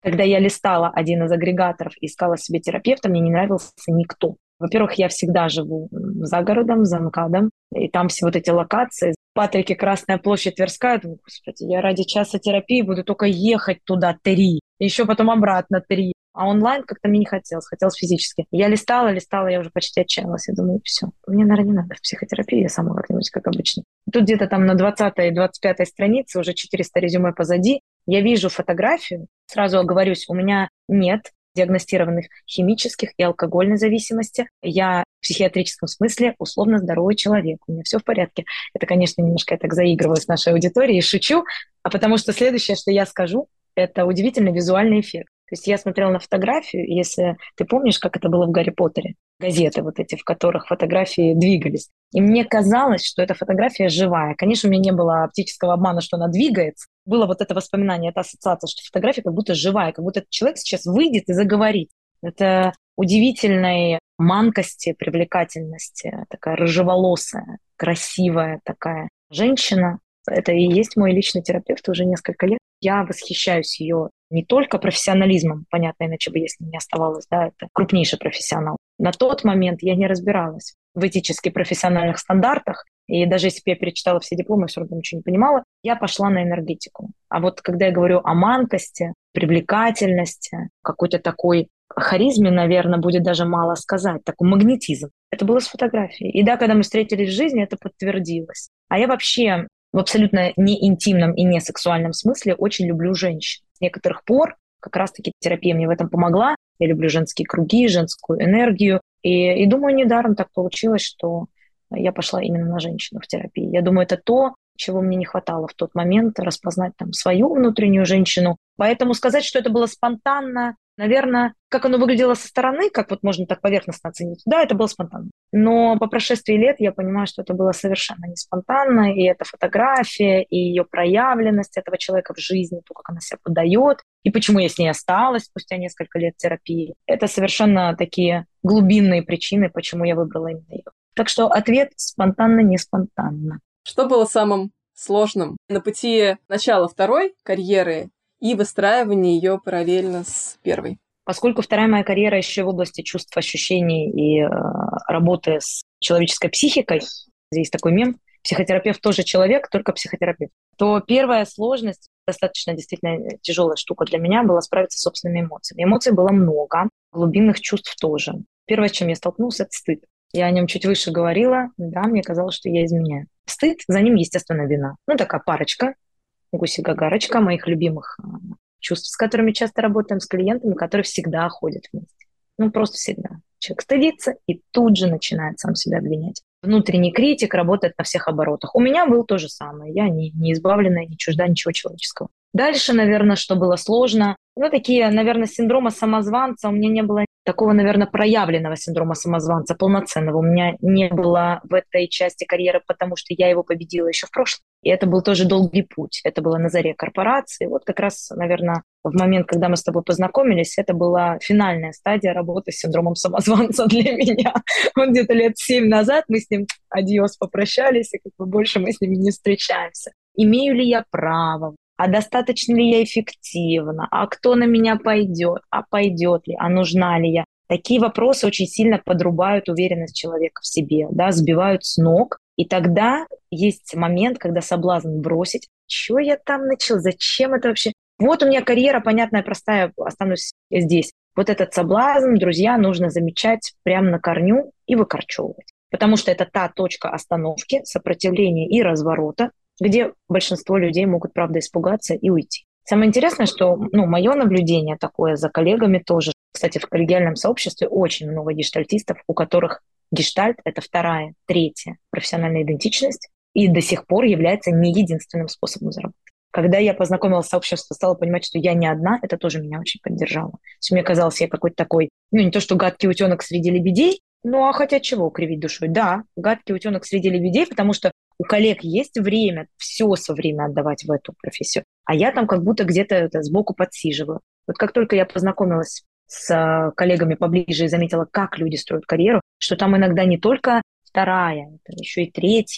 Speaker 2: Когда я листала один из агрегаторов и искала себе терапевта, мне не нравился никто. Во-первых, я всегда живу за городом, за МКАДом, и там все вот эти локации. Патрики, Красная площадь, Тверская. Думаю, господи, я ради часа терапии буду только ехать туда три, еще потом обратно три. А онлайн как-то мне не хотелось, хотелось физически. Я листала, листала, я уже почти отчаялась. Я думаю, все, мне, наверное, не надо в психотерапию, я сама как-нибудь, как обычно. Тут где-то там на двадцатой двадцать пятой странице, уже четыреста резюме позади, я вижу фотографию, сразу оговорюсь, у меня нет диагностированных химических и алкогольной зависимости. Я в психиатрическом смысле условно здоровый человек. У меня все в порядке. Это, конечно, немножко я так заигрываю с нашей аудиторией и шучу, а потому что следующее, что я скажу, это удивительный визуальный эффект. То есть я смотрела на фотографию, если ты помнишь, как это было в «Гарри Поттере», газеты вот эти, в которых фотографии двигались. И мне казалось, что эта фотография живая. Конечно, у меня не было оптического обмана, что она двигается. Было вот это воспоминание, эта ассоциация, что фотография как будто живая, как будто этот человек сейчас выйдет и заговорит. Это удивительной манкости, привлекательности, такая рыжеволосая, красивая такая женщина. Это и есть мой личный терапевт уже несколько лет. Я восхищаюсь ее не только профессионализмом, понятно, иначе бы я с ним не оставалась, да, это крупнейший профессионал. На тот момент я не разбиралась в этически профессиональных стандартах, и даже если бы я перечитала все дипломы, все равно ничего не понимала, я пошла на энергетику. А вот когда я говорю о манкости, привлекательности, какой-то такой харизме, наверное, будет даже мало сказать, такой магнетизм. Это было с фотографией. И да, когда мы встретились в жизни, это подтвердилось. А я вообще в абсолютно не интимном и не сексуальном смысле очень люблю женщин. С некоторых пор как раз-таки терапия мне в этом помогла. Я люблю женские круги, женскую энергию. И, и думаю, недаром так получилось, что я пошла именно на женщину в терапии. Я думаю, это то, чего мне не хватало в тот момент, распознать там свою внутреннюю женщину. Поэтому сказать, что это было спонтанно, наверное, как оно выглядело со стороны, как вот можно так поверхностно оценить, да, это было спонтанно. Но по прошествии лет я понимаю, что это было совершенно не спонтанно, и эта фотография, и ее проявленность этого человека в жизни, то, как она себя подает, и почему я с ней осталась спустя несколько лет терапии. Это совершенно такие глубинные причины, почему я выбрала именно ее. Так что ответ спонтанно-не спонтанно.
Speaker 1: Что было самым сложным на пути начала второй карьеры и выстраивания ее параллельно с первой?
Speaker 2: Поскольку вторая моя карьера еще в области чувств, ощущений и э, работы с человеческой психикой, здесь такой мем, психотерапевт тоже человек, только психотерапевт, то первая сложность, достаточно действительно тяжелая штука для меня, была справиться с собственными эмоциями. Эмоций было много, глубинных чувств тоже. Первое, с чем я столкнулась, это стыд. Я о нем чуть выше говорила, да, мне казалось, что я изменяю. Стыд, за ним, естественно, вина. Ну, такая парочка, гуси-гагарочка моих любимых чувств, с которыми часто работаем с клиентами, которые всегда ходят вместе. Ну, просто всегда. Человек стыдится и тут же начинает сам себя обвинять. Внутренний критик работает на всех оборотах. У меня был то же самое. Я не, не избавленная, не чужда ничего человеческого. Дальше, наверное, что было сложно, ну, такие, наверное, синдрома самозванца. У меня не было такого, наверное, проявленного синдрома самозванца, полноценного. У меня не было в этой части карьеры, потому что я его победила еще в прошлом. И это был тоже долгий путь. Это было на заре корпорации. Вот как раз, наверное, в момент, когда мы с тобой познакомились, это была финальная стадия работы с синдромом самозванца для меня. Вот где-то лет семь назад мы с ним адьос попрощались, и как бы больше мы с ним не встречаемся. Имею ли я право? А достаточно ли я эффективна? А кто на меня пойдет? А пойдет ли? А нужна ли я? Такие вопросы очень сильно подрубают уверенность человека в себе, да, сбивают с ног. И тогда есть момент, когда соблазн бросить. Что я там начал? Зачем это вообще? Вот у меня карьера, понятная, простая, останусь здесь. Вот этот соблазн, друзья, нужно замечать прямо на корню и выкорчевывать. Потому что это та точка остановки, сопротивления и разворота, где большинство людей могут, правда, испугаться и уйти. Самое интересное, что, ну, мое наблюдение такое за коллегами тоже. Кстати, в коллегиальном сообществе очень много гештальтистов, у которых гештальт – это вторая, третья профессиональная идентичность и до сих пор является не единственным способом заработать. Когда я познакомилась с сообществом, стала понимать, что я не одна, это тоже меня очень поддержало. То есть мне казалось, я какой-то такой, ну, не то что гадкий утенок среди лебедей, ну, а хотя чего кривить душой? Да, гадкий утенок среди лебедей, потому что у коллег есть время все свое время отдавать в эту профессию, а я там как будто где-то это, сбоку подсиживаю. Вот как только я познакомилась с коллегами поближе и заметила, как люди строят карьеру, что там иногда не только вторая, это еще и третья,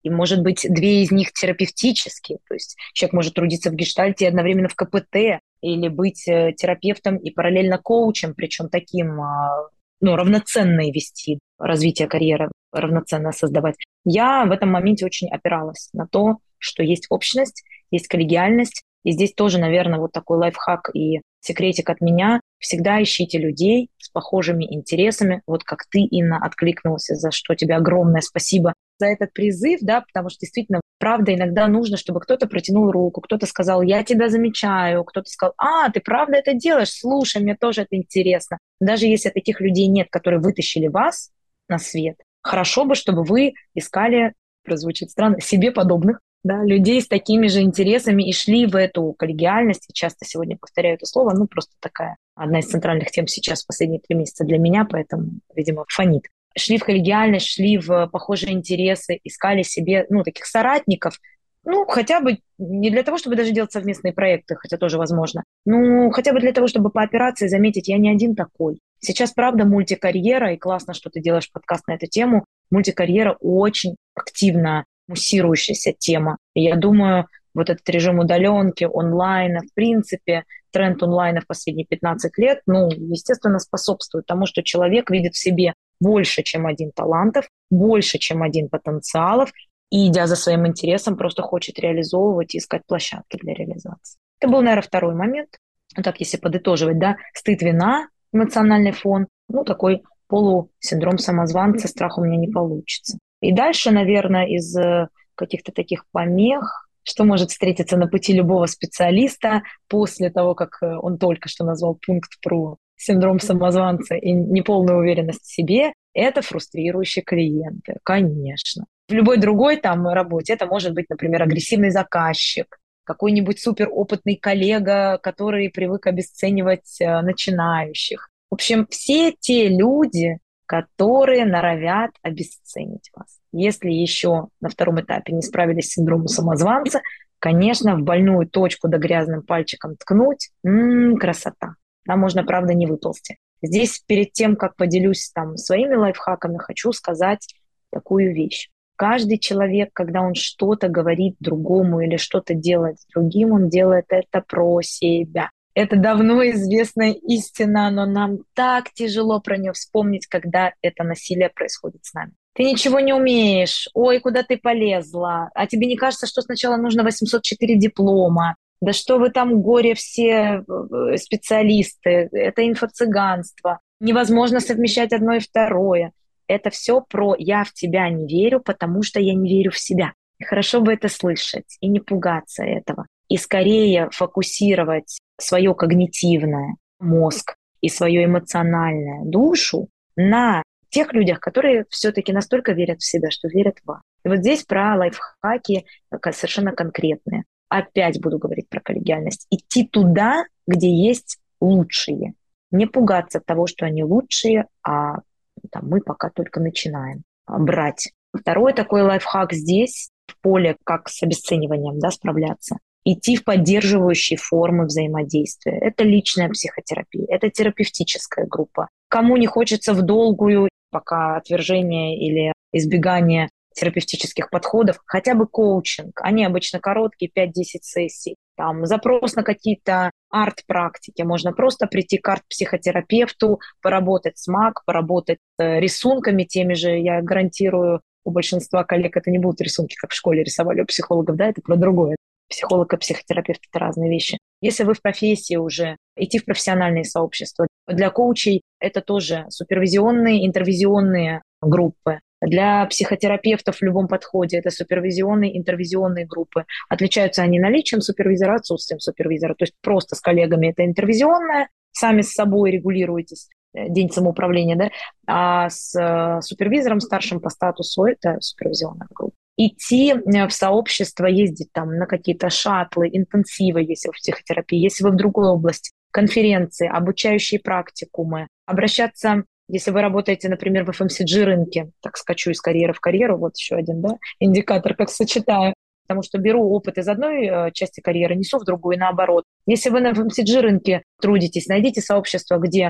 Speaker 2: И, может быть, две из них терапевтические. То есть человек может трудиться в гештальте и одновременно в ка пэ тэ, или быть э, терапевтом и параллельно коучем, причем таким, а, ну, равноценное вести развитие карьеры, равноценно создавать. Я в этом моменте очень опиралась на то, что есть общность, есть коллегиальность. И здесь тоже, наверное, вот такой лайфхак и секретик от меня. Всегда ищите людей с похожими интересами. Вот как ты, Инна, откликнулась, за что тебе огромное спасибо за этот призыв, да, потому что действительно, правда, иногда нужно, чтобы кто-то протянул руку, кто-то сказал: я тебя замечаю, кто-то сказал: а, ты правда это делаешь, слушай, мне тоже это интересно. Даже если таких людей нет, которые вытащили вас на свет, хорошо бы, чтобы вы искали, прозвучит странно, себе подобных, да, людей с такими же интересами и шли в эту коллегиальность. И часто сегодня повторяю это слово, ну, просто такая одна из центральных тем сейчас в последние три месяца для меня, поэтому, видимо, фонит. Шли в коллегиальность, шли в похожие интересы, искали себе, ну, таких соратников, ну, хотя бы не для того, чтобы даже делать совместные проекты, хотя тоже возможно, ну, хотя бы для того, чтобы по операции заметить: я не один такой. Сейчас, правда, мультикарьера, и классно, что ты делаешь подкаст на эту тему, мультикарьера очень активно муссирующаяся тема. И я думаю, вот этот режим удаленки, онлайна, в принципе, тренд онлайна в последние пятнадцать лет, ну, естественно, способствует тому, что человек видит в себе больше, чем один талантов, больше, чем один потенциалов, и, идя за своим интересом, просто хочет реализовывать и искать площадки для реализации. Это был, наверное, второй момент. Ну, так, если подытоживать, да, стыд, вина, эмоциональный фон, ну, такой полусиндром самозванца, страх у меня не получится. И дальше, наверное, из каких-то таких помех, что может встретиться на пути любого специалиста после того, как он только что назвал пункт про синдром самозванца и неполную уверенность в себе, это фрустрирующие клиенты, конечно. В любой другой там работе это может быть, например, агрессивный заказчик, какой-нибудь суперопытный коллега, который привык обесценивать э, начинающих. В общем, все те люди, которые норовят обесценить вас. Если еще на втором этапе не справились с синдромом самозванца, конечно, в больную точку да грязным пальчиком ткнуть, м-м, красота. Там можно, правда, не выползти. Здесь перед тем, как поделюсь там своими лайфхаками, хочу сказать такую вещь. Каждый человек, когда он что-то говорит другому или что-то делает с другим, он делает это про себя. Это давно известная истина, но нам так тяжело про нее вспомнить, когда это насилие происходит с нами. Ты ничего не умеешь, ой, куда ты полезла, а тебе не кажется, что сначала нужно восемьсот четыре диплома? Да что вы там, горе все специалисты, это инфо-цыганство, невозможно совмещать одно и второе. Это все про «я в тебя не верю, потому что я не верю в себя». И хорошо бы это слышать и не пугаться этого. И скорее фокусировать свое когнитивное, мозг и свою эмоциональную душу на тех людях, которые все-таки настолько верят в себя, что верят в вас. И вот здесь про лайфхаки совершенно конкретные. Опять буду говорить про коллегиальность. Идти туда, где есть лучшие. Не пугаться того, что они лучшие, а там, мы пока только начинаем брать. Второй такой лайфхак здесь, в поле, как с обесцениванием, да, справляться. Идти в поддерживающие формы взаимодействия. Это личная психотерапия, это терапевтическая группа. Кому не хочется в долгую, пока отвержение или избегание терапевтических подходов, хотя бы коучинг. Они обычно короткие, пять-десять сессий. Там запрос на какие-то арт-практики. Можно просто прийти к арт-психотерапевту, поработать с маг, поработать с рисунками теми же. Я гарантирую, у большинства коллег это не будут рисунки, как в школе рисовали у психологов, да, это про другое. Психолог и психотерапевт – это разные вещи. Если вы в профессии уже, идти в профессиональные сообщества. Для коучей это тоже супервизионные, интервизионные группы. Для психотерапевтов в любом подходе это супервизионные, интервизионные группы. Отличаются они наличием супервизора, отсутствием супервизора. То есть просто с коллегами это интервизионное, сами с собой регулируетесь, день самоуправления, да, а с супервизором старшим по статусу это супервизионная группа. Идти в сообщество, ездить там на какие-то шаттлы, интенсивы, если вы в психотерапии, если вы в другой области, конференции, обучающие практикумы, обращаться. Если вы работаете, например, в эф эм си джи-рынке, так скачу из карьеры в карьеру, вот еще один, да, индикатор, как сочетаю, потому что беру опыт из одной э, части карьеры, несу в другую, наоборот. Если вы на эф эм си джи-рынке трудитесь, найдите сообщество, где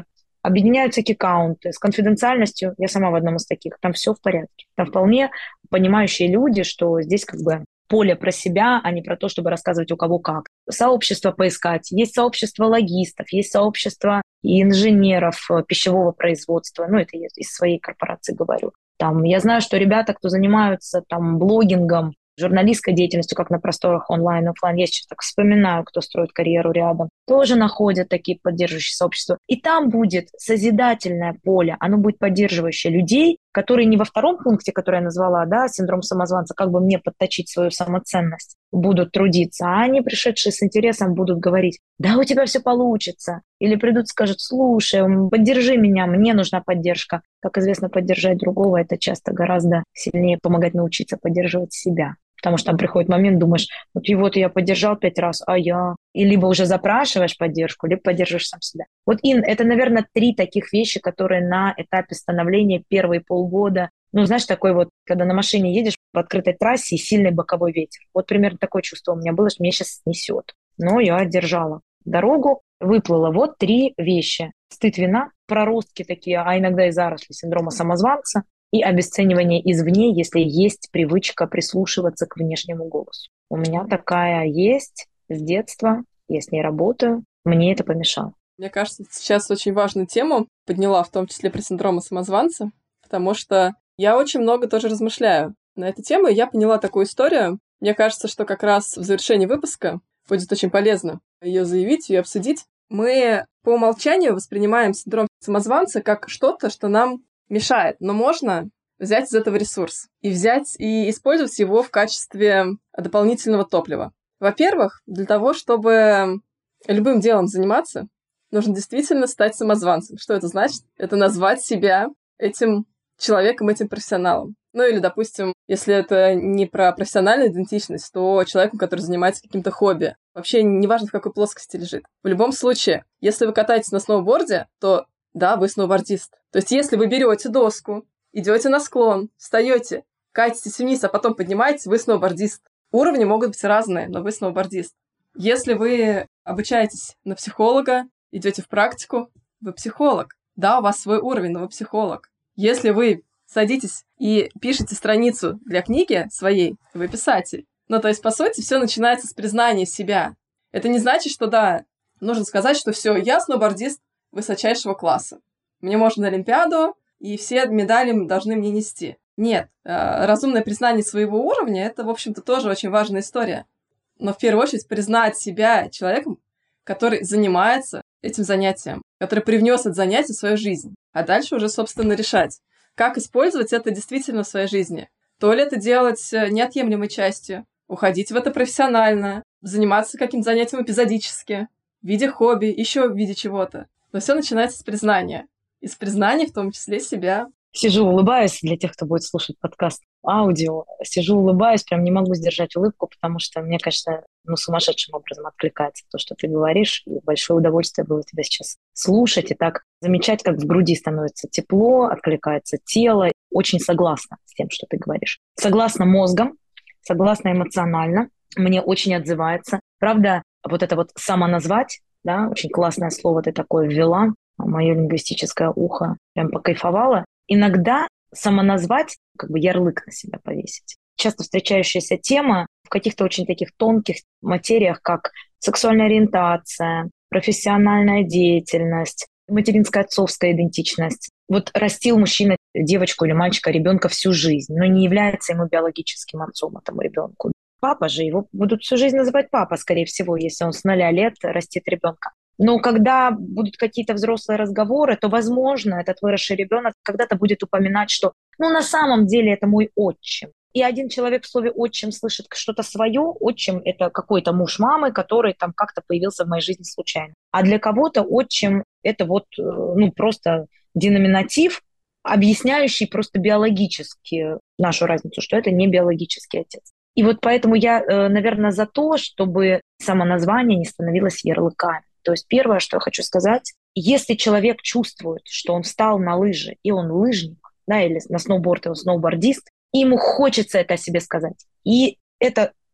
Speaker 2: объединяются аккаунты с конфиденциальностью. Я сама в одном из таких. Там все в порядке. Там вполне понимающие люди, что здесь как бы поле про себя, а не про то, чтобы рассказывать у кого как. Сообщество поискать. Есть сообщество логистов, есть сообщество инженеров пищевого производства. Ну, это я из своей корпорации говорю. Там, я знаю, что ребята, кто занимаются там блогингом, журналистской деятельностью, как на просторах онлайн, офлайн, я сейчас так вспоминаю, кто строит карьеру рядом, тоже находят такие поддерживающие сообщества. И там будет созидательное поле, оно будет поддерживающее людей, которые не во втором пункте, который я назвала, да, синдром самозванца, как бы мне подточить свою самоценность, будут трудиться, а они, пришедшие с интересом, будут говорить: да, у тебя все получится. Или придут, скажут: слушай, поддержи меня, мне нужна поддержка. Как известно, поддержать другого — это часто гораздо сильнее помогать научиться поддерживать себя. Потому что там приходит момент, думаешь: вот его-то я поддержал пять раз, а я... И либо уже запрашиваешь поддержку, либо поддерживаешь сам себя. Вот, Ин, это, наверное, три таких вещи, которые на этапе становления первые полгода, ну, знаешь, такой вот, когда на машине едешь по открытой трассе и сильный боковой ветер. Вот примерно такое чувство у меня было, что меня сейчас снесет. Но я держала дорогу, выплыла. Вот три вещи. Стыд, вина, проростки такие, а иногда и заросли синдрома самозванца, и обесценивание извне, если есть привычка прислушиваться к внешнему голосу. У меня такая есть с детства, я с ней работаю, мне это помешало.
Speaker 1: Мне кажется, сейчас очень важную тему подняла, в том числе про синдром самозванца, потому что я очень много тоже размышляю на эту тему, и я поняла такую историю. Мне кажется, что как раз в завершении выпуска будет очень полезно ее заявить, ее обсудить. Мы по умолчанию воспринимаем синдром самозванца как что-то, что нам мешает, но можно взять из этого ресурс и взять и использовать его в качестве дополнительного топлива. Во-первых, для того, чтобы любым делом заниматься, нужно действительно стать самозванцем. Что это значит? Это назвать себя этим человеком, этим профессионалом. Ну или, допустим, если это не про профессиональную идентичность, то человеком, который занимается каким-то хобби. Вообще неважно, в какой плоскости лежит. В любом случае, если вы катаетесь на сноуборде, то да, вы сноубордист. То есть если вы берете доску, идете на склон, встаете, катитесь вниз, а потом поднимаетесь, вы сноубордист. Уровни могут быть разные, но вы сноубордист. Если вы обучаетесь на психолога, идете в практику, вы психолог. Да, у вас свой уровень, но вы психолог. Если вы садитесь и пишете страницу для книги своей, вы писатель. Ну, то есть, по сути, все начинается с признания себя. Это не значит, что, да, нужно сказать, что все, я сноубордист высочайшего класса. Мне можно на Олимпиаду, и все медали должны мне нести. Нет, разумное признание своего уровня — это, в общем-то, тоже очень важная история. Но в первую очередь признать себя человеком, который занимается этим занятием, который привнес это занятие в свою жизнь. А дальше уже, собственно, решать, как использовать это действительно в своей жизни. То ли это делать неотъемлемой частью, уходить в это профессионально, заниматься каким-то занятием эпизодически, в виде хобби, еще в виде чего-то. Но все начинается с признания. Из признания, в том числе, себя.
Speaker 2: Сижу, улыбаюсь для тех, кто будет слушать подкаст аудио. Сижу, улыбаюсь, прям не могу сдержать улыбку, потому что мне, конечно, ну, сумасшедшим образом откликается то, что ты говоришь. И большое удовольствие было тебя сейчас слушать и так замечать, как в груди становится тепло, откликается тело. Очень согласна с тем, что ты говоришь. Согласна мозгом, согласна эмоционально. Мне очень отзывается. Правда, вот это вот самоназвать, да, очень классное слово ты такое ввела, мое лингвистическое ухо прям покайфовало. Иногда самоназвать, как бы ярлык на себя повесить. Часто встречающаяся тема в каких-то очень таких тонких материях, как сексуальная ориентация, профессиональная деятельность, материнская отцовская идентичность. Вот растил мужчина девочку или мальчика, ребенка всю жизнь, но не является ему биологическим отцом этому ребенку. Папа же, его будут всю жизнь называть папа, скорее всего, если он с нуля лет растит ребенка. Но когда будут какие-то взрослые разговоры, то, возможно, этот выросший ребенок когда-то будет упоминать, что ну на самом деле это мой отчим. И один человек в слове «отчим» слышит что-то свое. Отчим — это какой-то муж мамы, который там как-то появился в моей жизни случайно. А для кого-то отчим — это вот ну просто деноминатив, объясняющий просто биологически нашу разницу, что это не биологический отец. И вот поэтому я, наверное, за то, чтобы самоназвание не становилось ярлыками. То есть первое, что я хочу сказать, если человек чувствует, что он встал на лыжи, и он лыжник, да, или на сноуборд, и он сноубордист, и ему хочется это о себе сказать, и это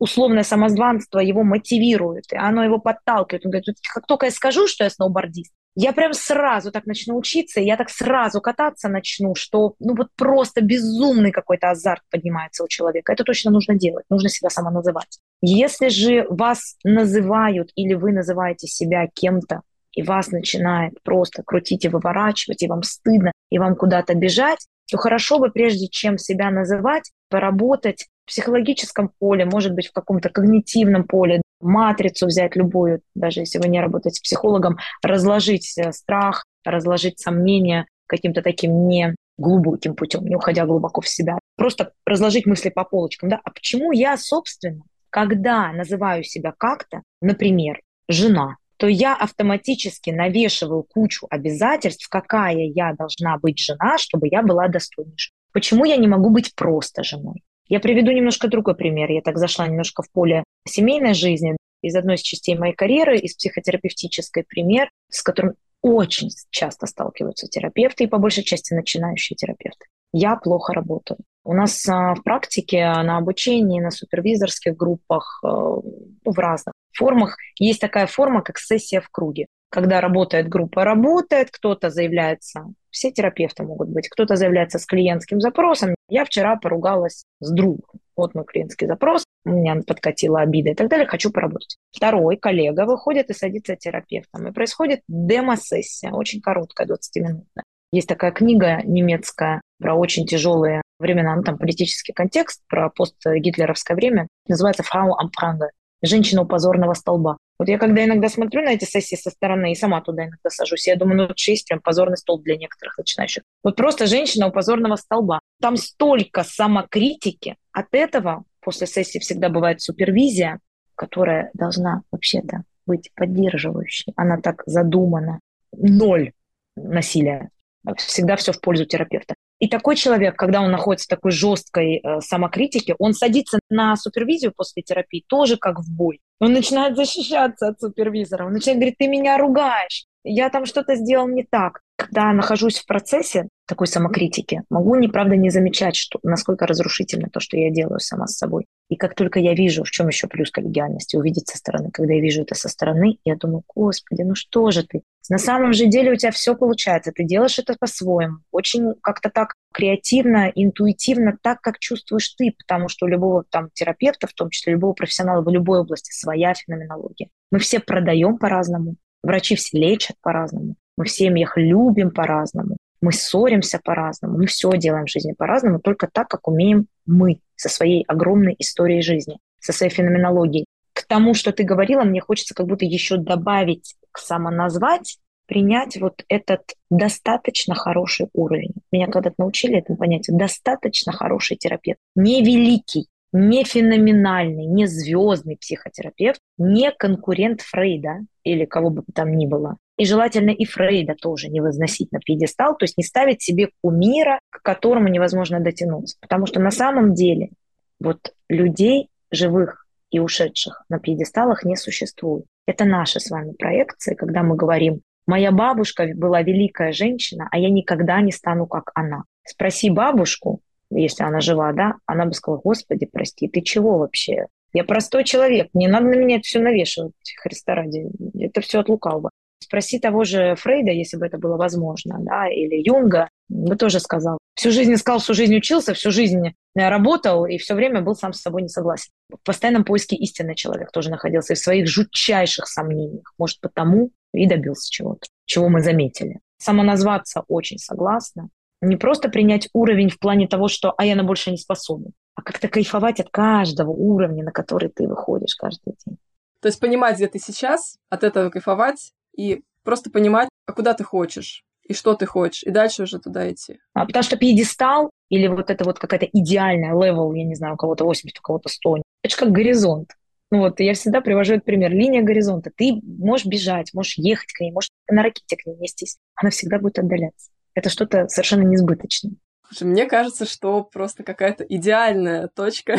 Speaker 2: условное самозванство его мотивирует, и оно его подталкивает. Он говорит, вот как только я скажу, что я сноубордист, я прям сразу так начну учиться, и я так сразу кататься начну, что ну вот просто безумный какой-то азарт поднимается у человека. Это точно нужно делать, нужно себя самоназывать. Если же вас называют или вы называете себя кем-то, и вас начинает просто крутить и выворачивать, и вам стыдно, и вам куда-то бежать, то хорошо бы, прежде чем себя называть, поработать в психологическом поле, может быть, в каком-то когнитивном поле, матрицу взять любую, даже если вы не работаете с психологом, разложить страх, разложить сомнения каким-то таким не глубоким путем, не уходя глубоко в себя. Просто разложить мысли по полочкам. Да? А почему я, собственно, когда называю себя как-то, например, жена, то я автоматически навешиваю кучу обязательств, какая я должна быть жена, чтобы я была достойнейшей. Почему я не могу быть просто женой? Я приведу немножко другой пример. Я так зашла немножко в поле семейной жизни. Из одной из частей моей карьеры, из психотерапевтической пример, с которым очень часто сталкиваются терапевты и по большей части начинающие терапевты. Я плохо работаю. У нас а, в практике, на обучении, на супервизорских группах, а, ну, в разных формах есть такая форма, как сессия в круге. Когда работает группа, работает, кто-то заявляется, все терапевты могут быть, кто-то заявляется с клиентским запросом. Я вчера поругалась с другом. Вот мой клиентский запрос, у меня подкатила обида и так далее, хочу поработать. Второй коллега выходит и садится терапевтом. И происходит демо-сессия, очень короткая, двадцатиминутная. Есть такая книга немецкая про очень тяжелые времена, ну там политический контекст, про постгитлеровское время, называется «Фрау am Pranger», «Женщина у позорного столба». Вот я когда иногда смотрю на эти сессии со стороны и сама туда иногда сажусь, я думаю, ну это есть прям позорный столб для некоторых начинающих. Вот просто женщина у позорного столба. Там столько самокритики. От этого после сессии всегда бывает супервизия, которая должна вообще-то быть поддерживающей. Она так задумана. Ноль насилия. Всегда все в пользу терапевта. И такой человек, когда он находится в такой жесткой э, самокритике, он садится на супервизию после терапии тоже как в бой. Он начинает защищаться от супервизора. Он начинает говорить, ты меня ругаешь, я там что-то сделал не так. Когда нахожусь в процессе такой самокритики, могу, неправда, не замечать, что, насколько разрушительно то, что я делаю сама с собой. И как только я вижу, в чем еще плюс коллегиальности, увидеть со стороны, когда я вижу это со стороны, я думаю, господи, ну что же ты? На самом же деле у тебя все получается, ты делаешь это по-своему, очень как-то так креативно, интуитивно, так, как чувствуешь ты, потому что у любого там терапевта, в том числе любого профессионала в любой области, своя феноменология. Мы все продаем по-разному, врачи все лечат по-разному, мы в семьях любим по-разному, мы ссоримся по-разному, мы все делаем в жизни по-разному, только так, как умеем мы со своей огромной историей жизни, со своей феноменологией. К тому, что ты говорила, мне хочется как будто еще добавить, самоназвать, принять вот этот достаточно хороший уровень. Меня когда-то научили этому понятию. Достаточно хороший терапевт. Не великий, не феноменальный, не звездный психотерапевт, не конкурент Фрейда или кого бы там ни было. И желательно и Фрейда тоже не возносить на пьедестал, то есть не ставить себе кумира, к которому невозможно дотянуться. Потому что на самом деле вот людей живых и ушедших на пьедесталах не существует. Это наши с вами проекции, когда мы говорим, моя бабушка была великая женщина, а я никогда не стану как она. Спроси бабушку, если она жива, да, она бы сказала, господи, прости, ты чего вообще? Я простой человек, не надо на меня это все навешивать, Христа ради, это все от лукавого. Спроси того же Фрейда, если бы это было возможно, да, или Юнга, бы тоже сказал. Всю жизнь искал, всю жизнь учился, всю жизнь работал и все время был сам с собой не согласен. В постоянном поиске истины человек тоже находился и в своих жутчайших сомнениях. Может, потому и добился чего-то, чего мы заметили. Самоназваться очень согласна. Не просто принять уровень в плане того, что «а я на больше не способен», а как-то кайфовать от каждого уровня, на который ты выходишь каждый день.
Speaker 1: То есть понимать, где ты сейчас, от этого кайфовать и просто понимать, а куда ты хочешь и что ты хочешь, и дальше уже туда идти.
Speaker 2: А потому что пьедестал или вот это вот какая-то идеальная левел, я не знаю, у кого-то восемьдесят, у кого-то сто, это же как горизонт. Ну вот, я всегда привожу этот пример. Линия горизонта. Ты можешь бежать, можешь ехать к ней, можешь на ракете к ней нестись. Она всегда будет отдаляться. Это что-то совершенно несбыточное.
Speaker 1: Слушай, мне кажется, что просто какая-то идеальная точка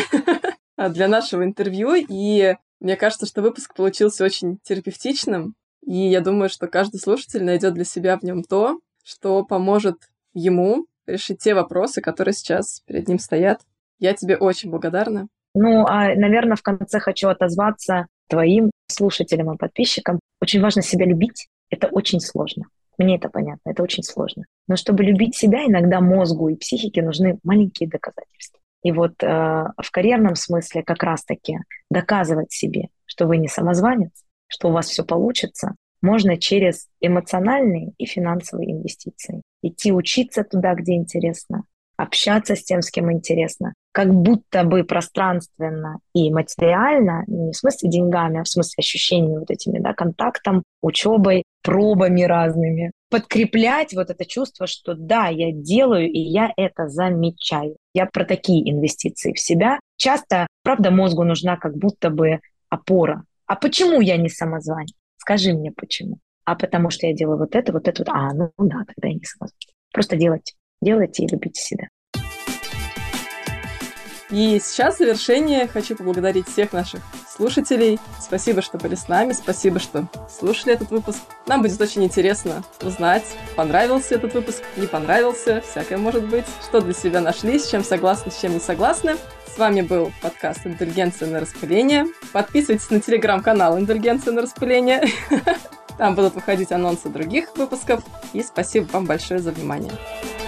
Speaker 1: для нашего интервью. И мне кажется, что выпуск получился очень терапевтичным. И я думаю, что каждый слушатель найдет для себя в нем то, что поможет ему решить те вопросы, которые сейчас перед ним стоят. Я тебе очень благодарна.
Speaker 2: Ну, а, наверное, в конце хочу отозваться твоим слушателям и подписчикам. Очень важно себя любить. Это очень сложно. Мне это понятно, это очень сложно. Но чтобы любить себя, иногда мозгу и психике нужны маленькие доказательства. И вот э, в карьерном смысле как раз-таки доказывать себе, что вы не самозванец, что у вас все получится, можно через эмоциональные и финансовые инвестиции. Идти учиться туда, где интересно, общаться с тем, с кем интересно, как будто бы пространственно и материально, не в смысле деньгами, а в смысле ощущениями вот этими, да, контактом, учебой, пробами разными, подкреплять вот это чувство, что да, я делаю, и я это замечаю. Я про такие инвестиции в себя. Часто, правда, мозгу нужна как будто бы опора. А почему я не самозванец? Скажи мне, почему. А потому что я делаю вот это, вот это, вот. А, ну да, тогда я не самозванец. Просто делайте. Делайте и любите себя.
Speaker 1: И сейчас в завершение хочу поблагодарить всех наших слушателей. Спасибо, что были с нами, спасибо, что слушали этот выпуск. Нам будет очень интересно узнать, понравился этот выпуск, не понравился, всякое может быть, что для себя нашли, с чем согласны, с чем не согласны. С вами был подкаст «Индульгенция на распыление». Подписывайтесь на телеграм-канал «Индульгенция на распыление». Там будут выходить анонсы других выпусков. И спасибо вам большое за внимание.